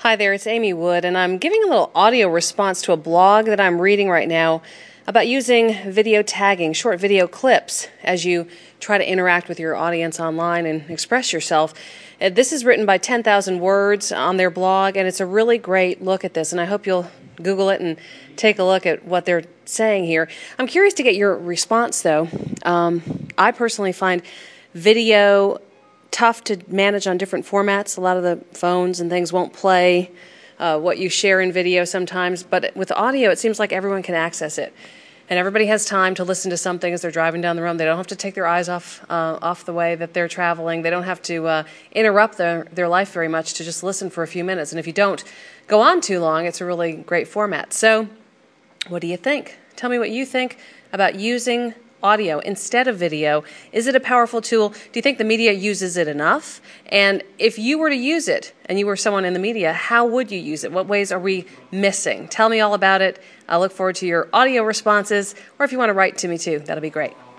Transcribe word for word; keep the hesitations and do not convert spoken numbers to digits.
Hi there, it's Amy Wood, and I'm giving a little audio response to a blog that I'm reading right now about using video tagging, short video clips, as you try to interact with your audience online and express yourself. Uh, This is written by ten thousand Words on their blog, and it's a really great look at this, and I hope you'll Google it and take a look at what they're saying here. I'm curious to get your response, though. Um, I personally find video tough to manage on different formats. A lot of the phones and things won't play uh, what you share in video sometimes, but with audio it seems like everyone can access it. And everybody has time to listen to something as they're driving down the road. They don't have to take their eyes off uh, off the way that they're traveling. They don't have to uh, interrupt their, their life very much to just listen for a few minutes. And if you don't go on too long, it's a really great format. So what do you think? Tell me what you think about using audio instead of video. Is it a powerful tool? Do you think the media uses it enough? And if you were to use it and you were someone in the media, how would you use it? What ways are we missing? Tell me all about it. I look forward to your audio responses, or if you want to write to me too, that'll be great.